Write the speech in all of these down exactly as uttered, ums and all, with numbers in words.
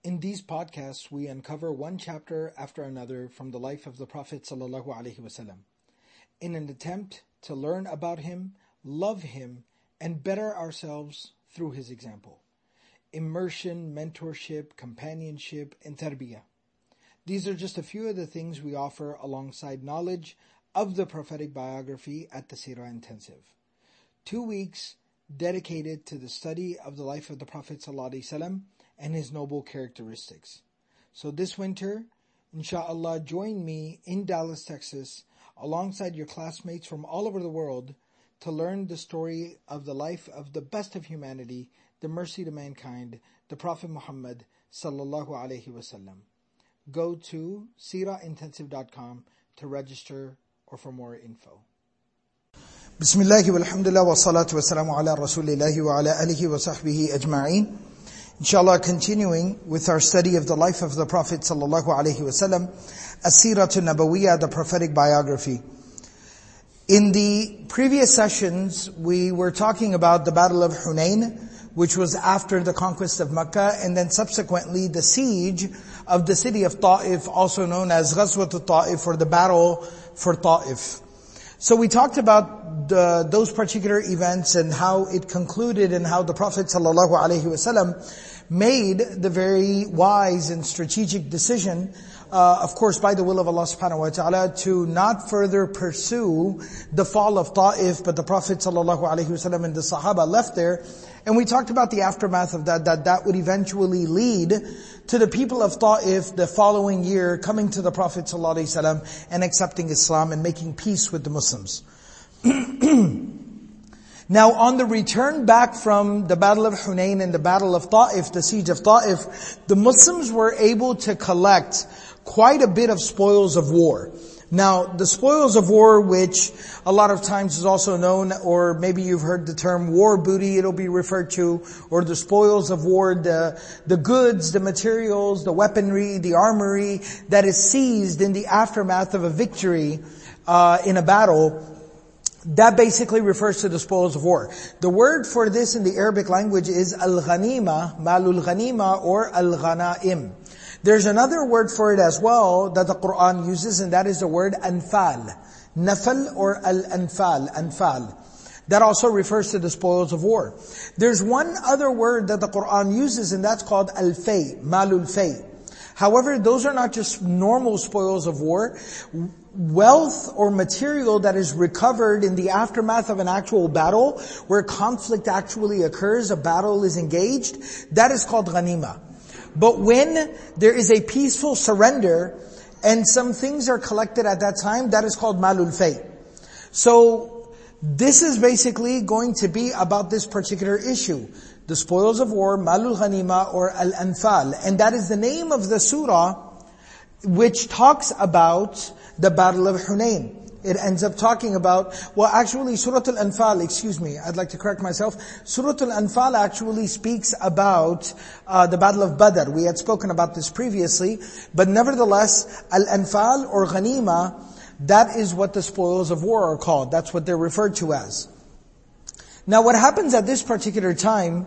In these podcasts, we uncover one chapter after another from the life of the Prophet ﷺ in an attempt to learn about him, love him, and better ourselves through his example. Immersion, mentorship, companionship, and tarbiyah. These are just a few of the things we offer alongside knowledge of the prophetic biography at the Seerah Intensive. Two weeks dedicated to the study of the life of the Prophet ﷺ and his noble characteristics. So this winter, inshallah, join me in Dallas, Texas, alongside your classmates from all over the world to learn the story of the life of the best of humanity, the mercy to mankind, the Prophet Muhammad sallallahu alaihi wasallam. Go to seerah intensive dot com to register or for more info. Bismillah walhamdulillah wa salatu wa salamu ala rasulillahi wa ala alihi wa sahbihi ajma'een. Inshallah, continuing with our study of the life of the Prophet sallallahu alaihi wasallam, As-Siratul Nabawiyya, the prophetic biography. In the previous sessions, we were talking about the Battle of Hunain, which was after the conquest of Mecca, and then subsequently the siege of the city of Ta'if, also known as Ghazwatul Ta'if, or the Battle for Ta'if. So we talked about the, those particular events and how it concluded and how the Prophet sallallahu alaihi wasallam made the very wise and strategic decision, uh, of course by the will of Allah subhanahu wa ta'ala, to not further pursue the fall of Ta'if, but the Prophet sallallahu alaihi wasallam and the Sahaba left there. And we talked about the aftermath of that, that that would eventually lead to the people of Ta'if the following year coming to the Prophet sallallahu alaihi wasallam and accepting Islam and making peace with the Muslims. Now, on the return back from the Battle of Hunain and the Battle of Ta'if, the siege of Ta'if, the Muslims were able to collect quite a bit of spoils of war. Now, the spoils of war, which a lot of times is also known, or maybe you've heard the term war booty, it'll be referred to, or the spoils of war, the, the goods, the materials, the weaponry, the armory that is seized in the aftermath of a victory uh, in a battle. That basically refers to the spoils of war. The word for this in the Arabic language is al-ghanima, malul ghanima, or al-ghanaim. There's another word for it as well that the Quran uses, and that is the word anfal. Nafal or al-anfal, anfal. That also refers to the spoils of war. There's one other word that the Quran uses, and that's called al-fay, malul fay. However, those are not just normal spoils of war. Wealth or material that is recovered in the aftermath of an actual battle, where conflict actually occurs, a battle is engaged, that is called ghanima. But when there is a peaceful surrender and some things are collected at that time, that is called malul fay. So this is basically going to be about this particular issue. The spoils of war, malul ghanima or al-anfal. And that is the name of the surah which talks about the Battle of Hunain. It ends up talking about, well actually Surah Al-Anfal, excuse me, I'd like to correct myself. Surah Al-Anfal actually speaks about uh, the Battle of Badr. We had spoken about this previously, but nevertheless, Al-Anfal or Ghanima, that is what the spoils of war are called. That's what they're referred to as. Now what happens at this particular time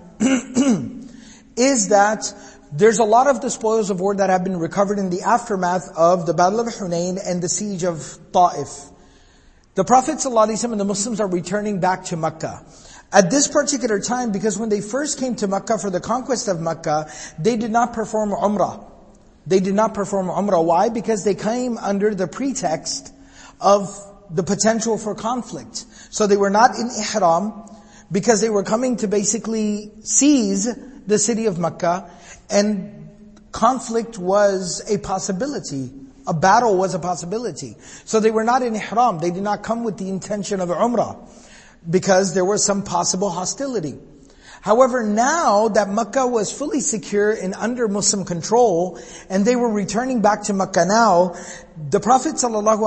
is that there's a lot of the spoils of war that have been recovered in the aftermath of the Battle of Hunain and the siege of Ta'if. The Prophet ﷺ and the Muslims are returning back to Mecca. At this particular time, because when they first came to Mecca for the conquest of Mecca, they did not perform Umrah. They did not perform Umrah. Why? Because they came under the pretext of the potential for conflict. So they were not in Ihram, because they were coming to basically seize the city of Mecca, and conflict was a possibility. A battle was a possibility. So they were not in Ihram. They did not come with the intention of Umrah, because there was some possible hostility. However, now that Mecca was fully secure and under Muslim control, and they were returning back to Mecca now, the Prophet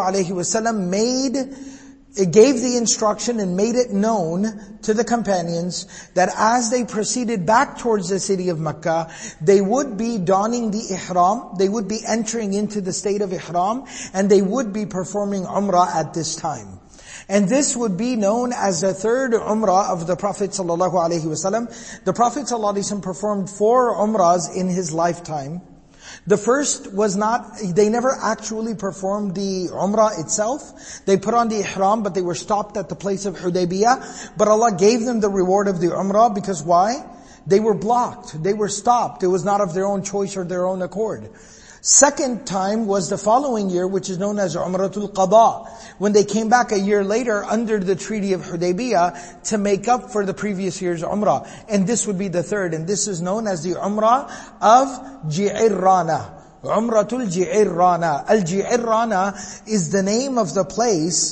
ﷺ made It gave the instruction and made it known to the companions that as they proceeded back towards the city of Mecca, they would be donning the ihram, they would be entering into the state of ihram, and they would be performing umrah at this time. And this would be known as the third Umrah of the Prophet sallallahu alaihi wasallam. The Prophet sallallahu alaihi wasallam performed four Umrahs in his lifetime. The first was not, they never actually performed the Umrah itself. They put on the Ihram, but they were stopped at the place of Hudaybiyah. But Allah gave them the reward of the Umrah, because why? They were blocked. They were stopped. It was not of their own choice or their own accord. Second time was the following year, which is known as Umratul Qada, when they came back a year later under the Treaty of Hudaybiyah to make up for the previous year's Umrah. And this would be the third, and this is known as the Umrah of Ji'irrana. Umratul Ji'irrana. Al-Ji'irrana is the name of the place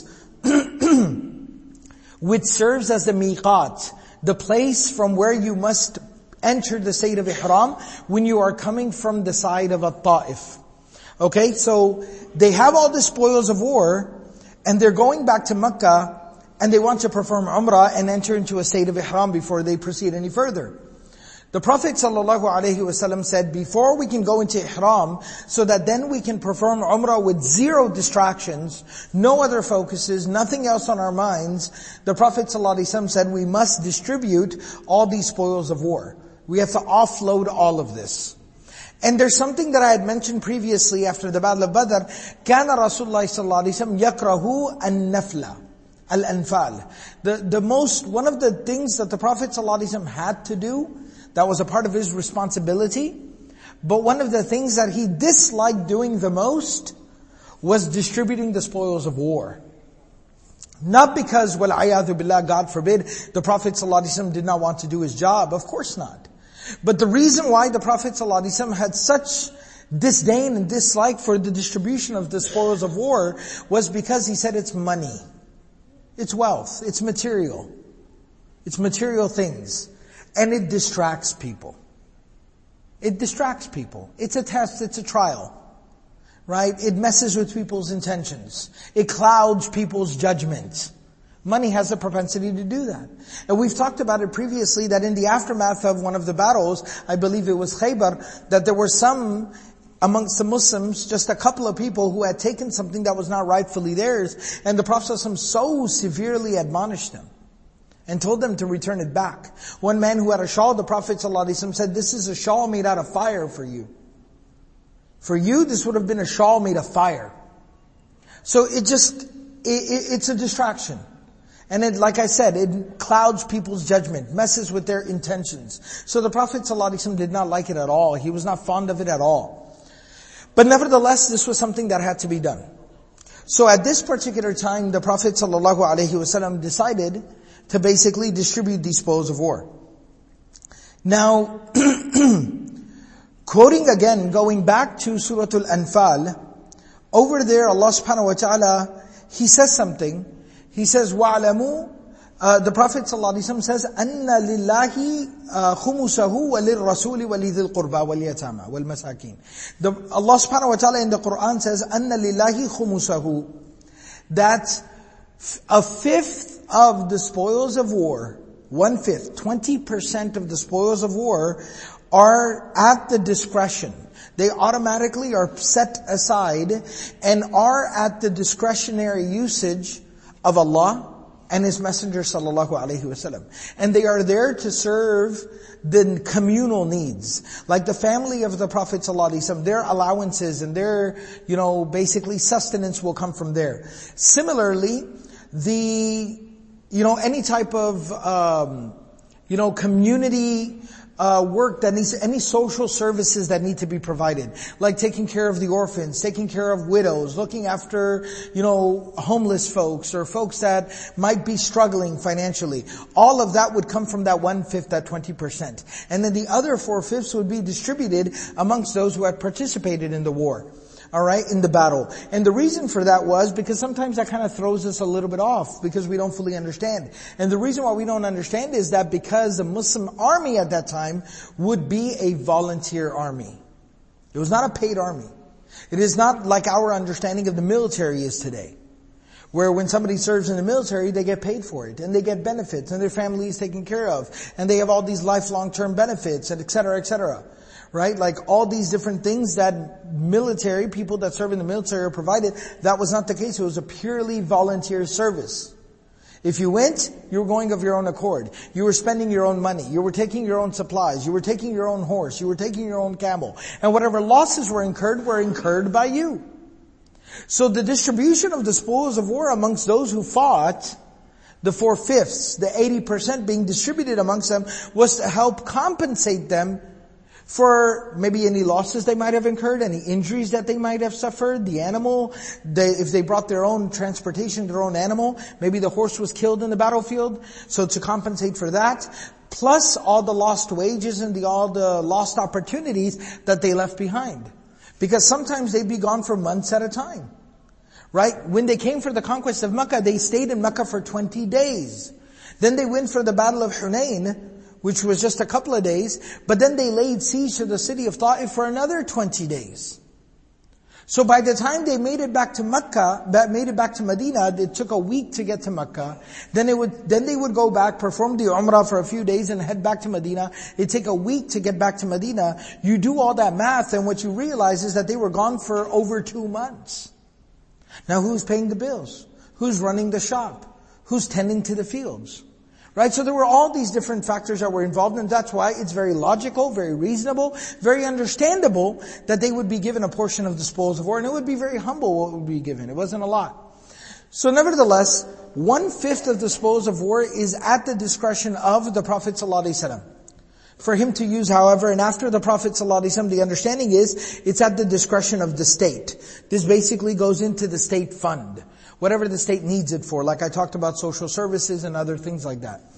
which serves as the miqat, the place from where you must enter the state of Ihram when you are coming from the side of At-Ta'if. Okay, so they have all the spoils of war, and they're going back to Mecca, and they want to perform Umrah and enter into a state of Ihram before they proceed any further. The Prophet ﷺ said, before we can go into Ihram, so that then we can perform Umrah with zero distractions, no other focuses, nothing else on our minds, the Prophet ﷺ said, we must distribute all these spoils of war. We have to offload all of this. And there's something that I had mentioned previously after the Battle of Badr. كان رسول الله صلى الله عليه وسلم يكره النفل الأنفال. The, the most, one of the things that the Prophet ﷺ had to do, that was a part of his responsibility, but one of the things that he disliked doing the most was distributing the spoils of war. Not because, وَالْعَيَاذُ بِاللَّهِ, God forbid, the Prophet ﷺ did not want to do his job. Of course not. But the reason why the Prophet ﷺ had such disdain and dislike for the distribution of the spoils of war was because he said it's money. It's wealth. It's material. It's material things. And it distracts people. It distracts people. It's a test, it's a trial. Right? It messes with people's intentions. It clouds people's judgment. Money has a propensity to do that. And we've talked about it previously, that in the aftermath of one of the battles, I believe it was Khaybar, that there were some amongst the Muslims, just a couple of people who had taken something that was not rightfully theirs, and the Prophet ﷺ so severely admonished them and told them to return it back. One man who had a shawl, the Prophet ﷺ said, this is a shawl made out of fire for you. For you, this would have been a shawl made of fire. So it just, it, it, it's a distraction. And it, like I said, it clouds people's judgment, messes with their intentions. So the Prophet ﷺ did not like it at all. He was not fond of it at all. But nevertheless, this was something that had to be done. So at this particular time, the Prophet ﷺ decided to basically distribute these spoils of war. Now, quoting again, going back to Surah Al-Anfal, over there Allah subhanahu wa ta'ala, He says something. He says, وَعْلَمُوا, uh, the Prophet ﷺ says, أَنَّ لِلَّهِ خُمُسَهُ وَلِلرَّسُولِ وَلِذِي الْقُرْبَى وَالْيَتَامَى وَالْمَسَاكِينَ. The, Allah subhanahu wa ta'ala in the Quran says, أَنَّ لِلَّهِ خُمُسَهُ, that a fifth of the spoils of war, one fifth, twenty percent of the spoils of war are at the discretion. They automatically are set aside and are at the discretionary usage of Allah and His Messenger sallallahu alaihi wasallam. And they are there to serve the communal needs. Like the family of the Prophet sallallahu alaihi wasallam, their allowances and their, you know, basically sustenance will come from there. Similarly, the, you know, any type of, um, you know, community Uh, work that needs, any social services that need to be provided, like taking care of the orphans, taking care of widows, looking after, you know, homeless folks or folks that might be struggling financially. All of that would come from that one-fifth, that twenty percent. And then the other four-fifths would be distributed amongst those who had participated in the war. Alright, in the battle. And the reason for that was because sometimes that kind of throws us a little bit off because we don't fully understand. And the reason why we don't understand is that because the Muslim army at that time would be a volunteer army. It was not a paid army. It is not like our understanding of the military is today, where when somebody serves in the military, they get paid for it, and they get benefits, and their family is taken care of, and they have all these lifelong term benefits, and et cetera, et cetera. Right? Like all these different things that military, people that serve in the military are provided, that was not the case. It was a purely volunteer service. If you went, you were going of your own accord. You were spending your own money. You were taking your own supplies. You were taking your own horse. You were taking your own camel. And whatever losses were incurred were incurred by you. So the distribution of the spoils of war amongst those who fought, the four-fifths, the eighty percent being distributed amongst them, was to help compensate them for maybe any losses they might have incurred, any injuries that they might have suffered, the animal, they, if they brought their own transportation, their own animal, maybe the horse was killed in the battlefield, so to compensate for that, plus all the lost wages and the, all the lost opportunities that they left behind. Because sometimes they'd be gone for months at a time. Right? When they came for the conquest of Mecca, they stayed in Mecca for twenty days. Then they went for the battle of Hunayn, which was just a couple of days, but then they laid siege to the city of Ta'if for another twenty days. So by the time they made it back to Mecca, made it back to Medina, it took a week to get to Mecca. Then it would, then they would go back, perform the Umrah for a few days and head back to Medina. It'd take a week to get back to Medina. You do all that math and what you realize is that they were gone for over two months. Now who's paying the bills? Who's running the shop? Who's tending to the fields? Right? So there were all these different factors that were involved, and that's why it's very logical, very reasonable, very understandable that they would be given a portion of the spoils of war, and it would be very humble what would be given. It wasn't a lot. So nevertheless, one-fifth of the spoils of war is at the discretion of the Prophet ﷺ. For him to use, however, and after the Prophet ﷺ, the understanding is, it's at the discretion of the state. This basically goes into the state fund. Whatever the state needs it for, like I talked about social services and other things like that.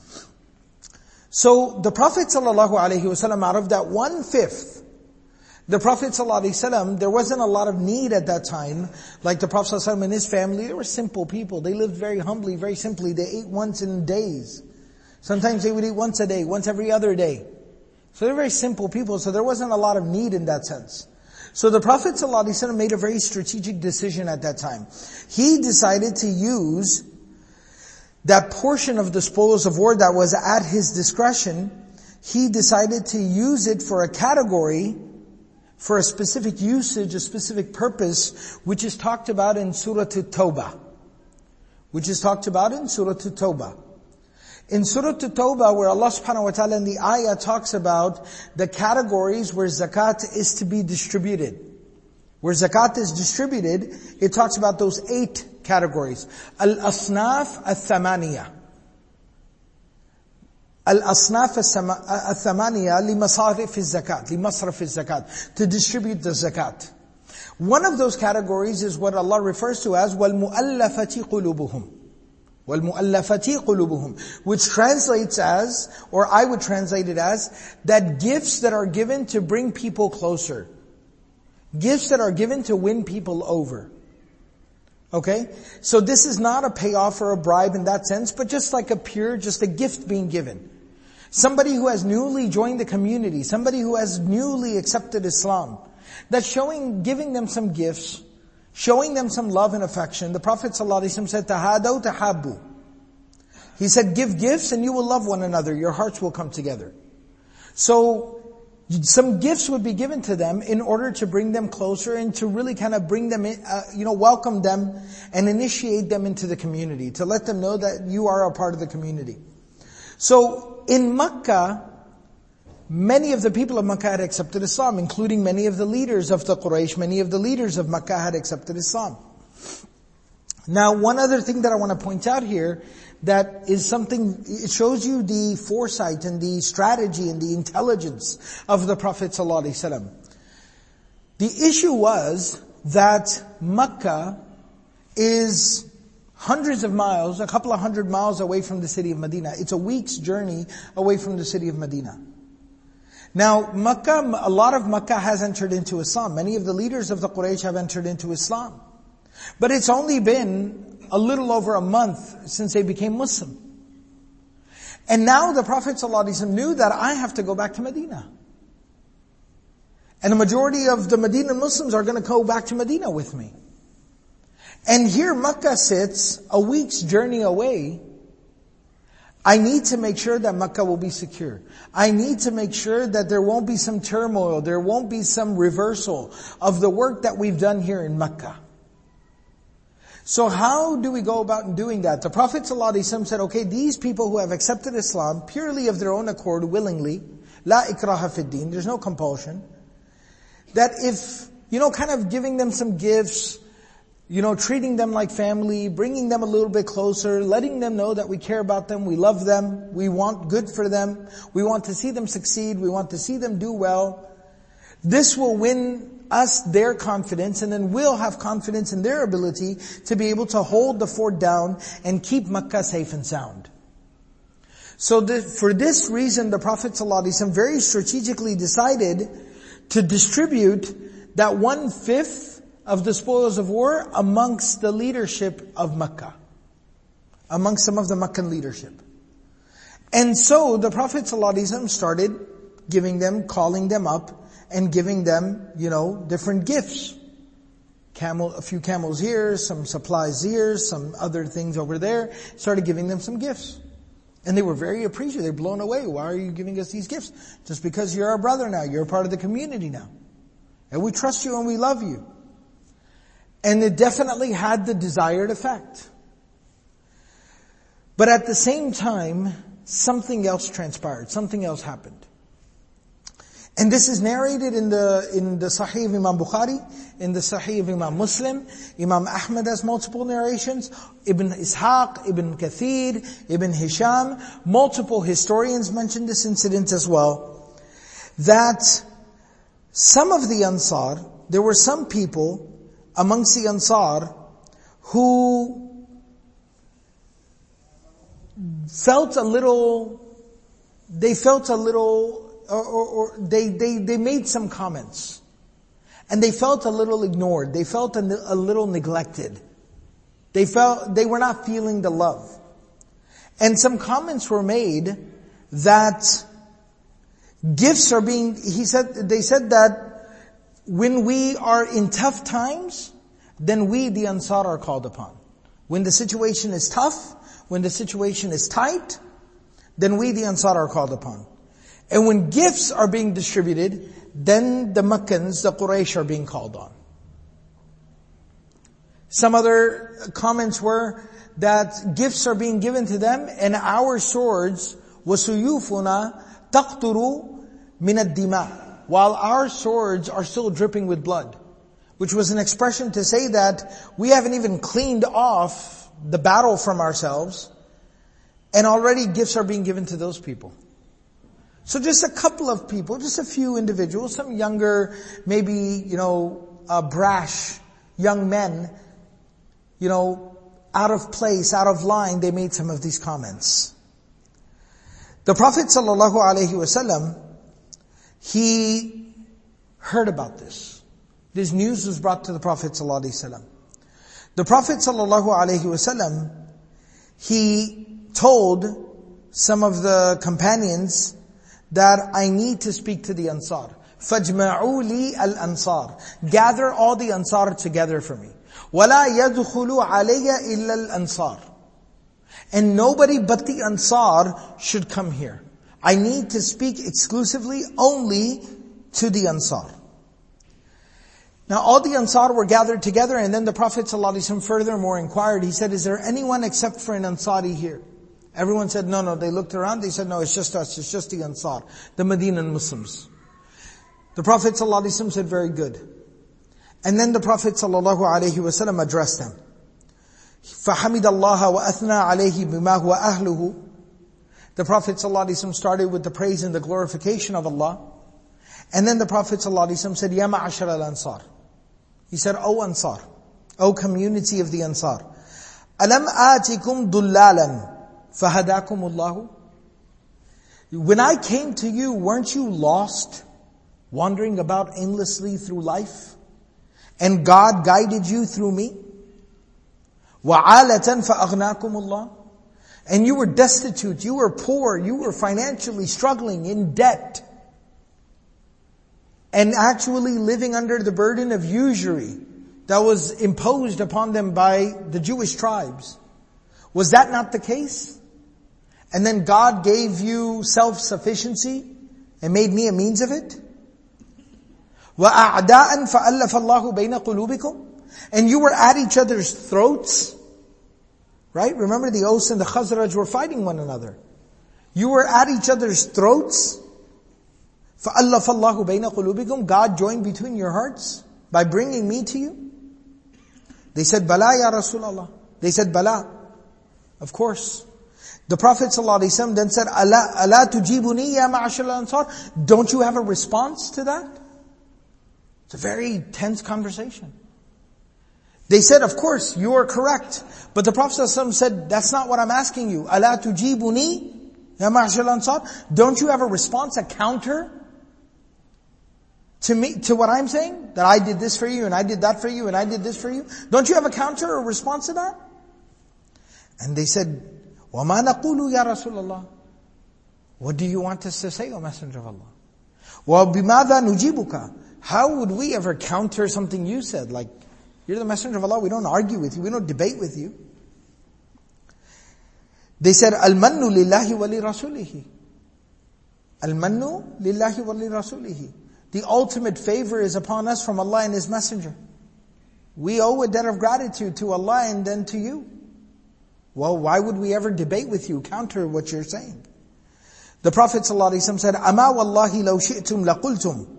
So the Prophet ﷺ, out of that one-fifth, the Prophet ﷺ, there wasn't a lot of need at that time. Like the Prophet ﷺ and his family, they were simple people. They lived very humbly, very simply. They ate once in days. Sometimes they would eat once a day, once every other day. So they're very simple people, so there wasn't a lot of need in that sense. So the Prophet ﷺ made a very strategic decision at that time. He decided to use that portion of the spoils of war that was at his discretion. He decided to use it for a category, for a specific usage, a specific purpose, which is talked about in Surah At-Tawbah. Which is talked about in Surah At-Tawbah. In Surah At-Tawbah, where Allah subhanahu wa ta'ala in the ayah talks about the categories where zakat is to be distributed. Where zakat is distributed, it talks about those eight categories. Al-Asnaf al-Thamaniya. Al-Asnaf al-Thamaniya li-masarif al-Zakat, li-masraf al-Zakat, to distribute the zakat. One of those categories is what Allah refers to as وَالْمُؤَلَّفَةِ قُلُوبُهُمْ. وَالْمُؤَلَّفَةِ قُلُوبُهُمْ, which translates as, or I would translate it as, that gifts that are given to bring people closer. Gifts that are given to win people over. Okay? So this is not a payoff or a bribe in that sense, but just like a pure, just a gift being given. Somebody who has newly joined the community, somebody who has newly accepted Islam, that's showing, giving them some gifts, showing them some love and affection. The Prophet ﷺ said, "Tahadaw tahabbu." He said, give gifts and you will love one another. Your hearts will come together. So, some gifts would be given to them in order to bring them closer and to really kind of bring them in, uh, you know, welcome them and initiate them into the community. To let them know that you are a part of the community. So, in Makkah, many of the people of Makkah had accepted Islam, including many of the leaders of the Quraysh, many of the leaders of Makkah had accepted Islam. Now, one other thing that I want to point out here, that is something, it shows you the foresight and the strategy and the intelligence of the Prophet ﷺ. The issue was that Makkah is hundreds of miles, a couple of hundred miles away from the city of Medina. It's a week's journey away from the city of Medina. Now, Makkah, a lot of Makkah has entered into Islam. Many of the leaders of the Quraysh have entered into Islam. But it's only been a little over a month since they became Muslim. And now the Prophet ﷺ knew that I have to go back to Medina. And the majority of the Medina Muslims are going to go back to Medina with me. And here Makkah sits a week's journey away. I need to make sure that Makkah will be secure. I need to make sure that there won't be some turmoil, there won't be some reversal of the work that we've done here in Makkah. So how do we go about doing that? The Prophet ﷺ said, okay, these people who have accepted Islam purely of their own accord, willingly, la ikraha fid din, there's no compulsion, that if, you know, kind of giving them some gifts, you know, treating them like family, bringing them a little bit closer, letting them know that we care about them, we love them, we want good for them, we want to see them succeed, we want to see them do well. This will win us their confidence, and then we'll have confidence in their ability to be able to hold the fort down and keep Makkah safe and sound. So the, for this reason, the Prophet ﷺ very strategically decided to distribute that one-fifth of the spoils of war amongst the leadership of Makkah, amongst some of the Meccan leadership. And so the Prophet ﷺ started giving them, calling them up, and giving them, you know, different gifts. Camel, a few camels here, some supplies here, some other things over there. Started giving them some gifts. And they were very appreciative. They're blown away. Why are you giving us these gifts? Just because you're our brother now. You're a part of the community now. And we trust you and we love you. And it definitely had the desired effect. But at the same time, something else transpired. Something else happened. And this is narrated in the in the Sahih of Imam Bukhari, in the Sahih of Imam Muslim. Imam Ahmad has multiple narrations. Ibn Ishaq, Ibn Kathir, Ibn Hisham, multiple historians mention this incident as well. That some of the Ansar, there were some people amongst the Ansar who felt a little, they felt a little, Or, or, or they, they, they made some comments. And they felt a little ignored. They felt a, a little neglected. They felt, they were not feeling the love. And some comments were made that gifts are being, he said, they said that when we are in tough times, then we, the Ansar, are called upon. When the situation is tough, when the situation is tight, then we, the Ansar, are called upon. And when gifts are being distributed, then the Meccans, the Quraysh, are being called on. Some other comments were that gifts are being given to them, and our swords, وَسُيُوفُنَا تَقْطُرُ مِنَ الدِّمَاءِ, while our swords are still dripping with blood. Which was an expression to say that we haven't even cleaned off the battle from ourselves, and already gifts are being given to those people. So just a couple of people, just a few individuals, some younger, maybe, you know, uh, brash young men, you know, out of place, out of line, they made some of these comments. The Prophet sallallahu alaihi wasallam, he heard about this. This news was brought to the Prophet sallallahu alaihi wasallam. The Prophet sallallahu alaihi wasallam, he told some of the companions that I need to speak to the Ansar. فَاجْمَعُوا لِي الْأَنصَارِ, gather all the Ansar together for me. وَلَا يَدْخُلُوا عَلَيَّ إِلَّا الْأَنصَارِ, and nobody but the Ansar should come here. I need to speak exclusively only to the Ansar. Now all the Ansar were gathered together, and then the Prophet ﷺ furthermore inquired. He said, is there anyone except for an Ansari here? Everyone said, no, no. They looked around, they said, no, it's just us, it's just the Ansar, the Medinan Muslims. The Prophet ﷺ said, very good. And then the Prophet ﷺ addressed them. فَحَمِدَ اللَّهَ وَأَثْنَى عَلَيْهِ بِمَا هُوَ أَهْلُهُ. The Prophet ﷺ started with the praise and the glorification of Allah. And then the Prophet ﷺ said, يَا مَعَشَرَ الْأَنصَارِ. He said, O Ansar, O community of the Ansar, أَلَمْ آتِكُمْ ضُلَّالًا فَهَدَاكُمُ اللَّهُ. When I came to you, weren't you lost, wandering about aimlessly through life? And God guided you through me? وَعَالَةً فَأَغْنَاكُمُ اللَّهُ. And you were destitute, you were poor, you were financially struggling, in debt, and actually living under the burden of usury that was imposed upon them by the Jewish tribes. Was that not the case? And then God gave you self-sufficiency and made me a means of it? وَأَعْدَاءً فَأَلَّفَ اللَّهُ بَيْنَ قُلُوبِكُمْ. And you were at each other's throats. Right? Remember the Aus and the Khazraj were fighting one another. You were at each other's throats. فَأَلَّفَ اللَّهُ بَيْنَ قُلُوبِكُمْ. God joined between your hearts by bringing me to you. They said, Bala ya Rasulullah. They said, Bala. Of course. The Prophet ﷺ then said, Ala, ala tujibuni ya ma'ashar al-ansar. Don't you have a response to that? It's a very tense conversation. They said, of course, you are correct. But the Prophet ﷺ said, that's not what I'm asking you. Ala tujibuni ya ma'ashar al-ansar. Don't you have a response, a counter to me, to what I'm saying? That I did this for you, and I did that for you, and I did this for you? Don't you have a counter or response to that? And they said, وَمَا نَقُولُ يَا رَسُولَ اللَّهِ. What do you want us to say, O Messenger of Allah? وَبِمَاذَا نُجِيبُكَ. How would we ever counter something you said? Like, you're the Messenger of Allah, we don't argue with you, we don't debate with you. They said, الْمَنُّ لِلَّهِ وَلِرَسُولِهِ. الْمَنُّ لِلَّهِ وَلِرَسُولِهِ. The ultimate favor is upon us from Allah and His Messenger. We owe a debt of gratitude to Allah and then to you. Well, why would we ever debate with you, counter what you're saying? The Prophet ﷺ said, أَمَا وَاللَّهِ لَوْ شِئْتُمْ لَقُلْتُمْ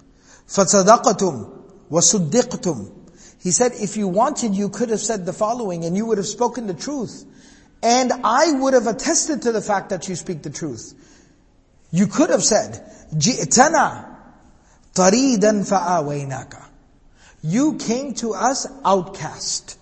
فَصَدَقْتُمْ وَصُدِّقْتُمْ. He said, if you wanted, you could have said the following, and you would have spoken the truth. And I would have attested to the fact that you speak the truth. You could have said, جِئْتَنَا طَرِيدًا فَآوَيْنَاكَ. You came to us outcast.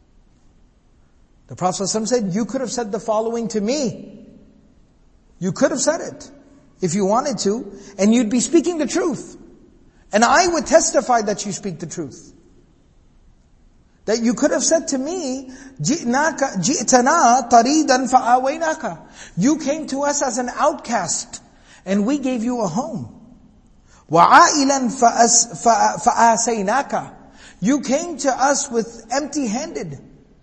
The Prophet ﷺ said, you could have said the following to me. You could have said it, if you wanted to, and you'd be speaking the truth. And I would testify that you speak the truth. That you could have said to me, جِئْتَنَا طَرِيدًا فَآوَيْنَاكَ. You came to us as an outcast, and we gave you a home. وَعَائِلًا فَآسَيْنَاكَ. You came to us with empty-handed,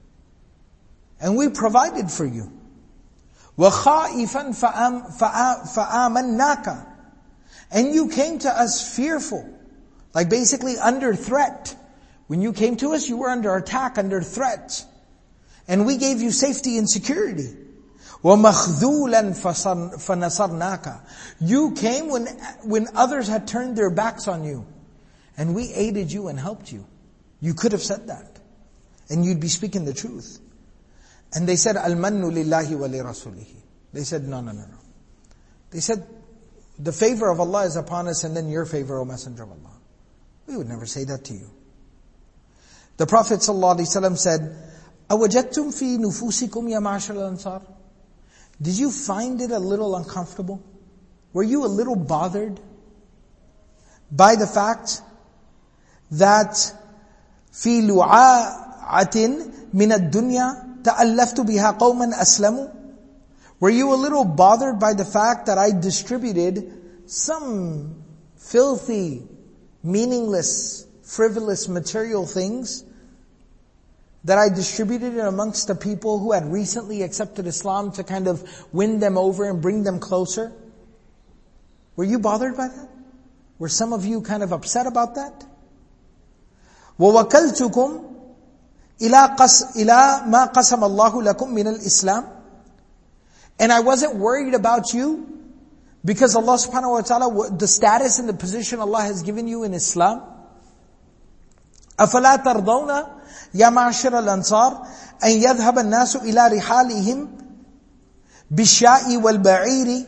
and we provided for you. وَخَائِفًا فَآمَنَّاكَ. And you came to us fearful, like basically under threat. When you came to us, you were under attack, under threat. And we gave you safety and security. وَمَخْذُولًا فَنَصَرْنَاكَ. You came when, when others had turned their backs on you. And we aided you and helped you. You could have said that. And you'd be speaking the truth. And they said, Al-mannu lillahi wa li rasulihi. They said, no, no, no, no. They said, the favor of Allah is upon us and then your favor, O Messenger of Allah. We would never say that to you. The Prophet ﷺ said, أَوَجَدْتُمْ فِي نُفُوسِكُمْ يَا مَعْشَرَ الْأَنصَارِ. Did you find it a little uncomfortable? Were you a little bothered by the fact that فِي لُعَاعَةٍ مِنَ الدُّنْيَا تَأَلَّفْتُ بِهَا قَوْمًا أَسْلَمُوا. Were you a little bothered by the fact that I distributed some filthy, meaningless, frivolous, material things that I distributed it amongst the people who had recently accepted Islam to kind of win them over and bring them closer? Were you bothered by that? Were some of you kind of upset about that? وَوَكَلْتُكُمْ إِلَى قَسْ إِلَى مَا قَسَمَ اللَّهُ لَكُمْ مِنَ الْإِسْلَامِ. And I wasn't worried about you because Allah subhanahu wa ta'ala, the status and the position Allah has given you in Islam. أَفَلَا تَرْضَوْنَ يَا مَعْشَرَ الْأَنصَارِ أَنْ يَذْهَبَ النَّاسُ إِلَى رِحَالِهِمْ بِالشَّاءِ وَالْبَعِيرِ.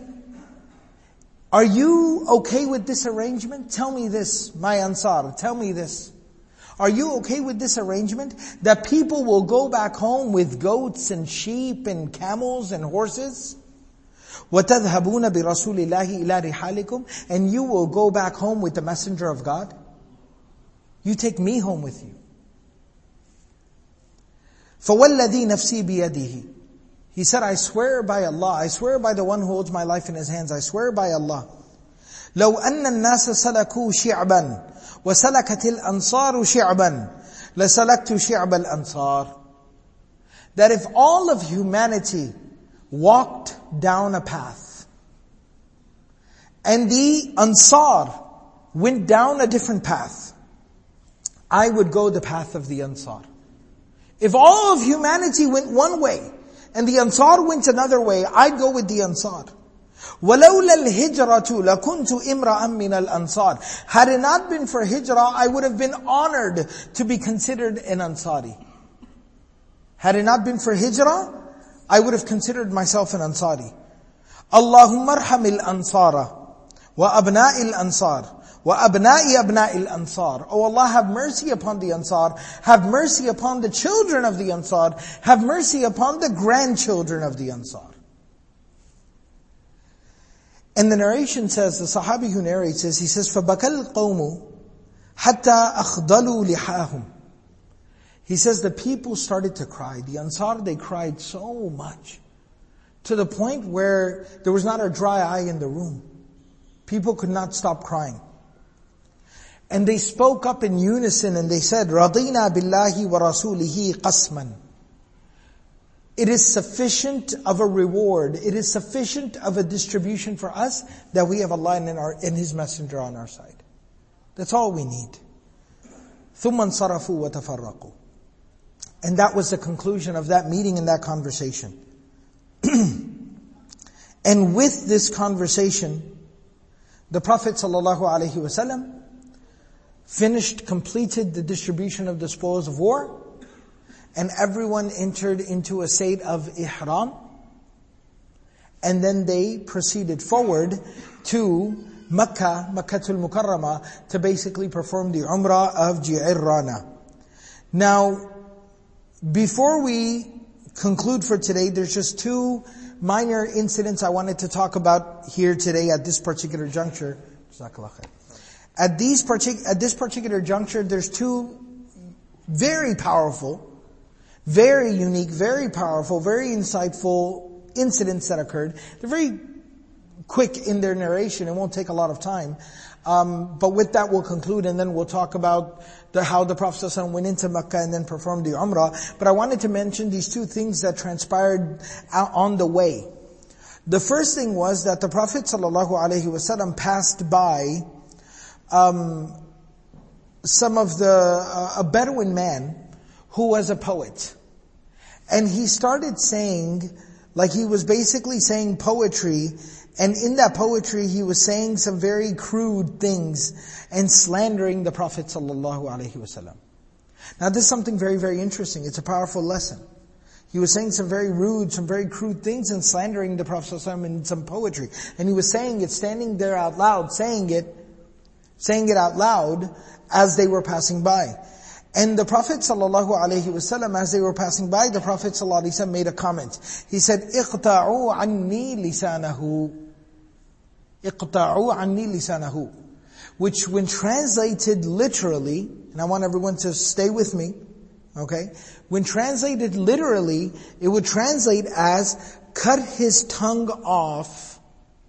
Are you okay with this arrangement? Tell me this, my Ansar, tell me this. Are you okay with this arrangement? That people will go back home with goats and sheep and camels and horses? وَتَذْهَبُونَ بِرَسُولِ اللَّهِ إِلَى رِحَالِكُمْ. And you will go back home with the Messenger of God? You take me home with you. فَوَالَّذِي نَفْسِي بِيَدِهِ. He said, I swear by Allah, I swear by the one who holds my life in his hands, I swear by Allah. لَوْ أَنَّ النَّاسَ سَلَكُوا شِعْبًا وَسَلَكَتِ الْأَنصَارُ شِعْبًا لَسَلَكْتُ شِعْبَ الْأَنصَارِ. That if all of humanity walked down a path, and the Ansar went down a different path, I would go the path of the Ansar. If all of humanity went one way, and the Ansar went another way, I'd go with the Ansar. وَلَوْلَا الْهِجْرَةُ لَكُنْتُ إِمْرَأً مِّنَ الْأَنصَارِ. Had it not been for hijrah, I would have been honored to be considered an Ansari. Had it not been for hijrah, I would have considered myself an Ansari. اللهم ارحم الأنصار وأبناء الأنصار وأبناء أبناء الأنصار. Oh Allah, have mercy upon the Ansar, have mercy upon the children of the Ansar, have mercy upon the grandchildren of the Ansar. And the narration says, the Sahabi who narrates this, he says, فَبَكَى الْقَوْمُ حَتَّى أَخْضَلُوا لِحَاهُمْ. He says the people started to cry. The Ansar, they cried so much, to the point where there was not a dry eye in the room. People could not stop crying. And they spoke up in unison and they said, رَضِينَا بِاللَّهِ وَرَسُولِهِ قَسْمًا. It is sufficient of a reward, it is sufficient of a distribution for us that we have Allah and, our, and His Messenger on our side. That's all we need. ثُمَّ انصَرَفُوا وَتَفَرَّقُوا. And that was the conclusion of that meeting and that conversation. And with this conversation, the Prophet ﷺ finished, completed the distribution of the spoils of war, and everyone entered into a state of ihram, and then they proceeded forward to Makkah, Makkatul Mukarramah, to basically perform the Umrah of Ji'irrana. Now, before we conclude for today, there's just two minor incidents I wanted to talk about here today at this particular juncture. At these partic- at this particular juncture, there's two very powerful, very unique, very powerful, very insightful incidents that occurred. They're very quick in their narration. It won't take a lot of time. Um, but with that we'll conclude, and then we'll talk about the, how the Prophet ﷺ went into Mecca and then performed the Umrah. But I wanted to mention these two things that transpired on the way. The first thing was that the Prophet ﷺ passed by um, some of the uh, a Bedouin man who was a poet. And he started saying, like he was basically saying poetry, and in that poetry he was saying some very crude things and slandering the Prophet ﷺ. Now this is something very, very interesting. It's a powerful lesson. He was saying some very rude, some very crude things and slandering the Prophet ﷺ in some poetry. And he was saying it, standing there out loud, saying it, saying it out loud as they were passing by. And the Prophet ﷺ, as they were passing by, the Prophet ﷺ made a comment. He said, اقطعوا عني لسانه. اقطعوا عني لسانه. Which when translated literally, and I want everyone to stay with me, okay? When translated literally, it would translate as, cut his tongue off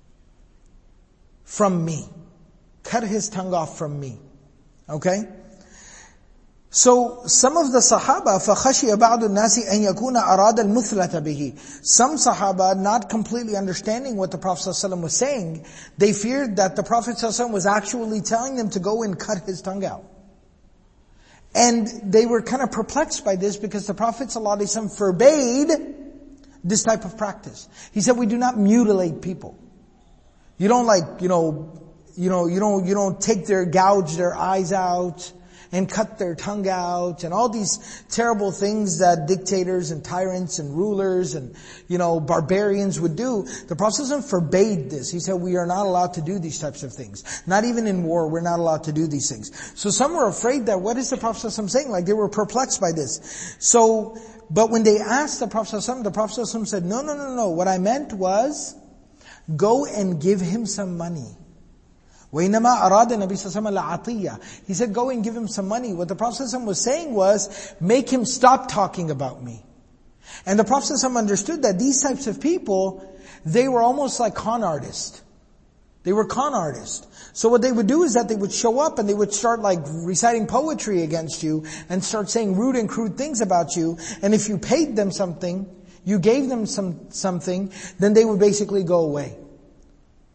from me. Cut his tongue off from me. Okay? So, some of the Sahaba, فَخَشِيَ بَعْضُ النَّاسِ أَنْ يَكُونَ أَرَادَ الْمُثْلَةَ بِهِ. Some Sahaba, not completely understanding what the Prophet ﷺ was saying, they feared that the Prophet ﷺ was actually telling them to go and cut his tongue out. And they were kind of perplexed by this because the Prophet ﷺ forbade this type of practice. He said, we do not mutilate people. You don't like, you know, you know, you don't, you don't take their, gouge their eyes out and cut their tongue out and all these terrible things that dictators and tyrants and rulers and, you know, barbarians would do. The Prophet ﷺ forbade this. He said we are not allowed to do these types of things. Not even in war, we're not allowed to do these things. So some were afraid that what is the Prophet ﷺ saying? Like they were perplexed by this. So, but when they asked the Prophet ﷺ, the Prophet ﷺ said, no, no, no, no. What I meant was, go and give him some money. وَإِنَّمَا أَرَادَ النَّبِيُّ صَلَّى اللَّهُ عَلَيْهِ وَسَلَّمَ الْعَطِيَّةَ. He said, go and give him some money. What the Prophet ﷺ was saying was, make him stop talking about me. And the Prophet ﷺ understood that these types of people, they were almost like con artists. They were con artists. So what they would do is that they would show up and they would start like reciting poetry against you and start saying rude and crude things about you. And if you paid them something, you gave them some something, then they would basically go away.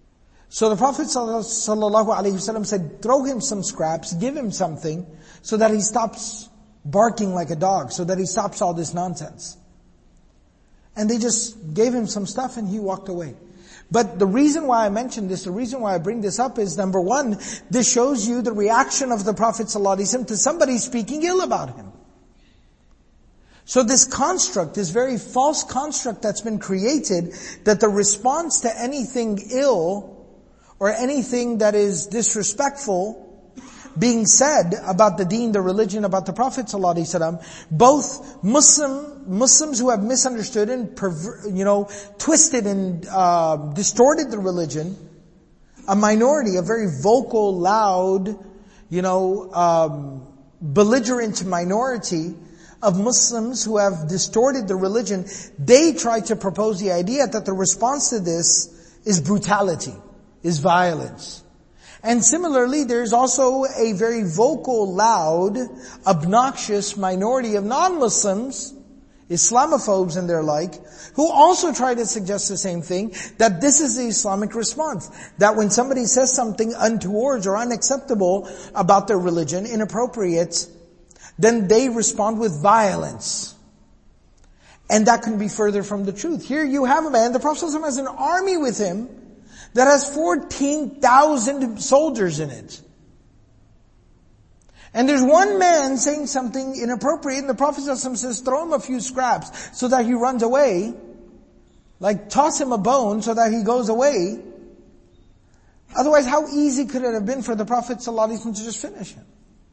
So the Prophet ﷺ said, throw him some scraps, give him something, so that he stops barking like a dog, so that he stops all this nonsense. And they just gave him some stuff and he walked away. But the reason why I mention this, the reason why I bring this up is, number one, this shows you the reaction of the Prophet ﷺ to somebody speaking ill about him. So this construct, this very false construct that's been created, that the response to anything ill or anything that is disrespectful being said about the deen, the religion, about the Prophet ﷺ, both Muslim Muslims who have misunderstood and perver- you know twisted and uh, distorted the religion, a minority, a very vocal, loud, you know, um, belligerent minority of Muslims who have distorted the religion, they try to propose the idea that the response to this is brutality, is violence. And similarly, there's also a very vocal, loud, obnoxious minority of non-Muslims, Islamophobes and their like, who also try to suggest the same thing, that this is the Islamic response. That when somebody says something untoward or unacceptable about their religion, inappropriate, then they respond with violence. And that can be further from the truth. Here you have a man, the Prophet ﷺ has an army with him, that has fourteen thousand soldiers in it. And there's one man saying something inappropriate, and the Prophet ﷺ says, throw him a few scraps so that he runs away. Like toss him a bone so that he goes away. Otherwise, how easy could it have been for the Prophet ﷺ to just finish him?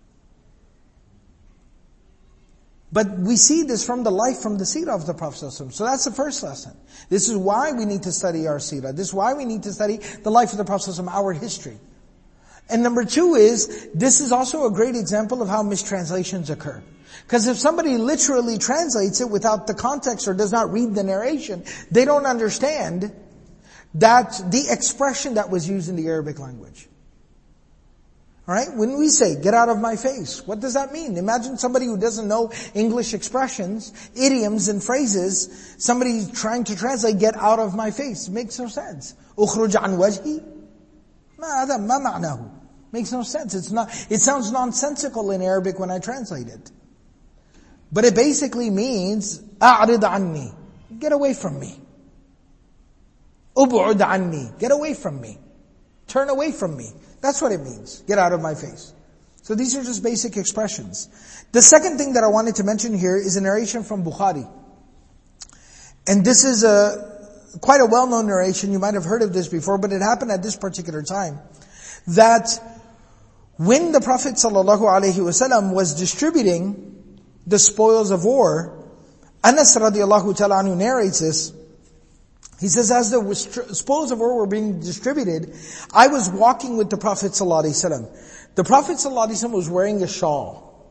But we see this from the life, from the seerah of the Prophet ﷺ. So that's the first lesson. This is why we need to study our seerah. This is why we need to study the life of the Prophet ﷺ, our history. And number two is, this is also a great example of how mistranslations occur. Because if somebody literally translates it without the context or does not read the narration, they don't understand that the expression that was used in the Arabic language. Alright? When we say, get out of my face, what does that mean? Imagine somebody who doesn't know English expressions, idioms and phrases, somebody trying to translate, get out of my face. It makes no sense. اخرج عن وجهي? ما هذا ما معناه. Makes no sense. It's not, it sounds nonsensical in Arabic when I translate it. But it basically means, أعرض عني. Get away from me. أبعد عني. Get away from me. Turn away from me. That's what it means. Get out of my face. So these are just basic expressions. The second thing that I wanted to mention here is a narration from Bukhari. And this is a quite a well-known narration. You might have heard of this before, but it happened at this particular time. That when the Prophet ﷺ was distributing the spoils of war, Anas radiallahu ta'ala anhu narrates this. He says, as the spoils of war were being distributed, I was walking with the Prophet ﷺ. The Prophet ﷺ was wearing a shawl.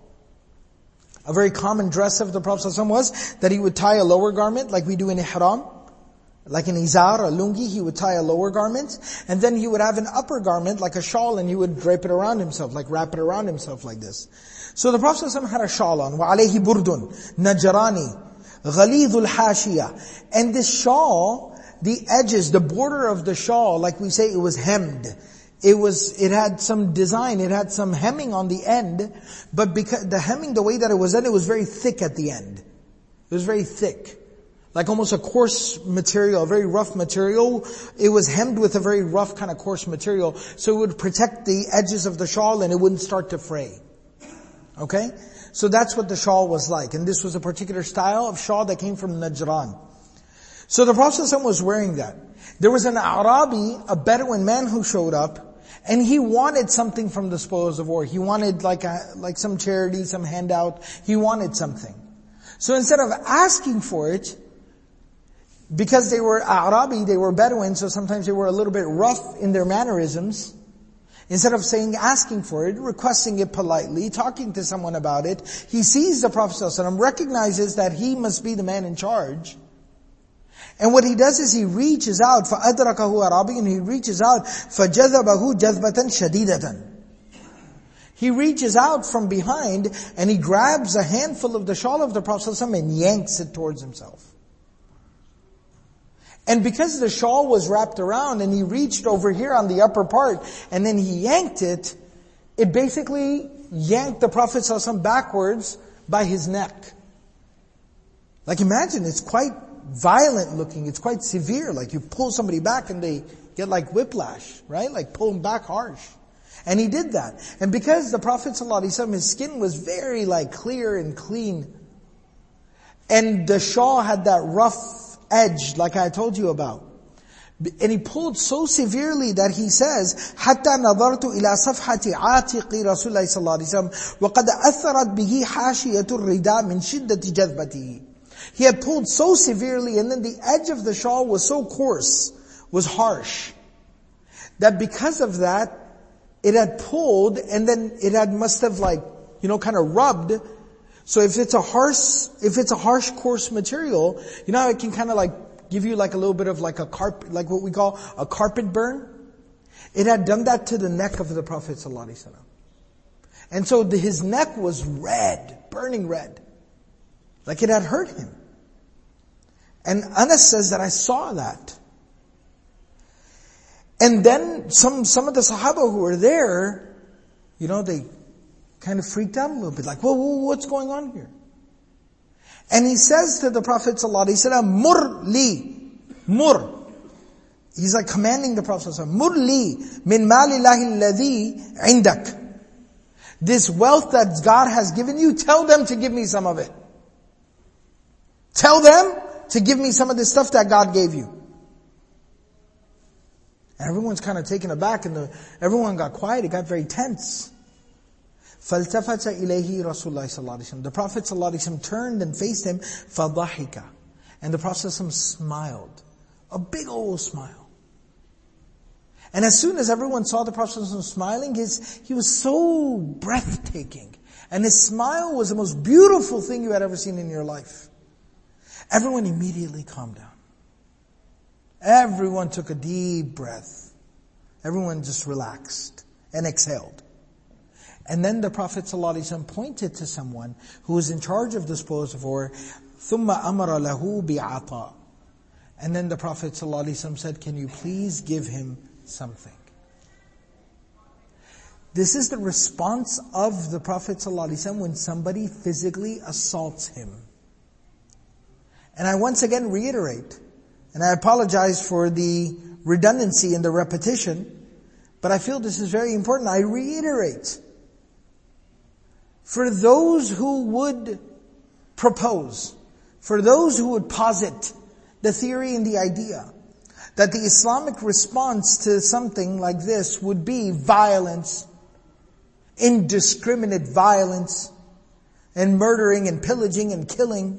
A very common dress of the Prophet ﷺ was that he would tie a lower garment like we do in ihram. Like an izar, a lungi, he would tie a lower garment. And then he would have an upper garment like a shawl, and he would drape it around himself, like wrap it around himself like this. So the Prophet ﷺ had a shawl on. وَعَلَيْهِ بُرْدٌ نَجَرَانِ غَلِيظُ الْحَاشِيَةِ. And this shawl, the edges, the border of the shawl, like we say, it was hemmed. It was, it had some design, it had some hemming on the end, but because the hemming, the way that it was done, it was very thick at the end. It was very thick. Like almost a coarse material, a very rough material. It was hemmed with a very rough kind of coarse material, so it would protect the edges of the shawl and it wouldn't start to fray. Okay? So that's what the shawl was like. And this was a particular style of shawl that came from Najran. So the Prophet ﷺ was wearing that. There was an Arabi, a Bedouin man who showed up, and he wanted something from the spoils of war. He wanted like a, like some charity, some handout. He wanted something. So instead of asking for it, because they were Arabi, they were Bedouin, so sometimes they were a little bit rough in their mannerisms. Instead of saying, asking for it, requesting it politely, talking to someone about it, he sees the Prophet ﷺ, recognizes that he must be the man in charge. And what he does is he reaches out, فَأَدْرَكَهُ عَرَبِيٌّ, and he reaches out, فَجَذَبَهُ جَذْبَةً شَدِيدَةً. He reaches out from behind and he grabs a handful of the shawl of the Prophet ﷺ and yanks it towards himself. And because the shawl was wrapped around and he reached over here on the upper part and then he yanked it, it basically yanked the Prophet ﷺ backwards by his neck. Like imagine, it's quite violent looking, it's quite severe. Like you pull somebody back and they get like whiplash, right? Like pull them back harsh. And he did that. And because the Prophet ﷺ, his skin was very like clear and clean, and the shawl had that rough edge, like I told you about. And he pulled so severely that he says, حَتَّى نَظَرْتُ إِلَى صَفْحَةِ عَاتِقِ رَسُولِ اللَّهِ صَلَّى اللَّهِ عَلَيْهِ وسلم وَقَدْ أَثَّرَتْ بِهِ حَاشِيَةُ الرِّدَاءِ مِنْ شِدَّةِ جَذْبَتِهِ. He had pulled so severely, and then the edge of the shawl was so coarse, was harsh, that because of that, it had pulled, and then it had must have like, you know, kind of rubbed. So if it's a harsh, if it's a harsh, coarse material, you know how it can kind of like give you like a little bit of like a carpet, like what we call a carpet burn? It had done that to the neck of the Prophet ﷺ. And so the, his neck was red, burning red. Like it had hurt him. And Anas says that I saw that. And then some, some of the Sahaba who were there, you know, they kind of freaked out a little bit, like, whoa, whoa, what's going on here? And he says to the Prophet ﷺ, Mur li, mur. He's like commanding the Prophet ﷺ, Mur li min malillahi alladhi indak. This wealth that God has given you, tell them to give me some of it. Tell them to give me some of the stuff that God gave you. And everyone's kind of taken aback, and the, everyone got quiet, it got very tense. فَالْتَفَتَ إِلَيْهِ رَسُولُ اللَّهِ صَلَّى اللَّهِ عَلَيْهِ وسلم. The Prophet ﷺ turned and faced him, فَضَحِكَ. And the Prophet ﷺ smiled. A big old smile. And as soon as everyone saw the Prophet ﷺ smiling, his, he was so breathtaking. And his smile was the most beautiful thing you had ever seen in your life. Everyone immediately calmed down. Everyone took a deep breath. Everyone just relaxed and exhaled. And then the Prophet ﷺ pointed to someone who was in charge of the spoils of war. ثُمَّ أَمَرَ لَهُ بِعَطَاءٍ. And then the Prophet ﷺ said, can you please give him something? This is the response of the Prophet ﷺ when somebody physically assaults him. And I once again reiterate, and I apologize for the redundancy and the repetition, but I feel this is very important. I reiterate, for those who would propose, for those who would posit the theory and the idea that the Islamic response to something like this would be violence, indiscriminate violence, and murdering and pillaging and killing,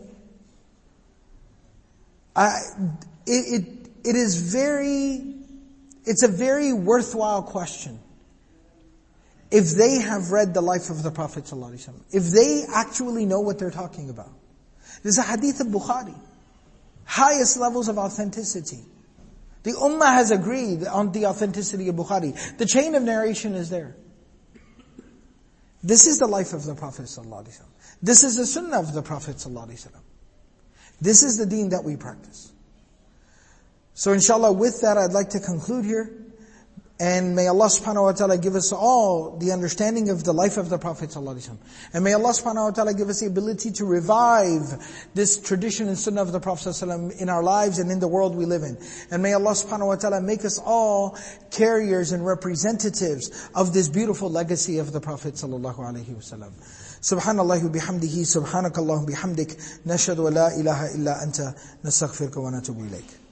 I, it, it, it is very, it's a very worthwhile question. If they have read the life of the Prophet ﷺ, if they actually know what they're talking about. This is a hadith of Bukhari. Highest levels of authenticity. The Ummah has agreed on the authenticity of Bukhari. The chain of narration is there. This is the life of the Prophet ﷺ. This is the sunnah of the Prophet ﷺ. This is the deen that we practice. So inshallah, with that I'd like to conclude here. And may Allah subhanahu wa ta'ala give us all the understanding of the life of the Prophet ﷺ. And may Allah subhanahu wa ta'ala give us the ability to revive this tradition and sunnah of the Prophet ﷺ in our lives and in the world we live in. And may Allah subhanahu wa ta'ala make us all carriers and representatives of this beautiful legacy of the Prophet sallallahu alaihi wasallam. Subhanallah wa bihamdihi, subhanakallahum bihamdik, nashhadu wa la ilaha illa anta, nastaghfiruka wa natubu ilayk.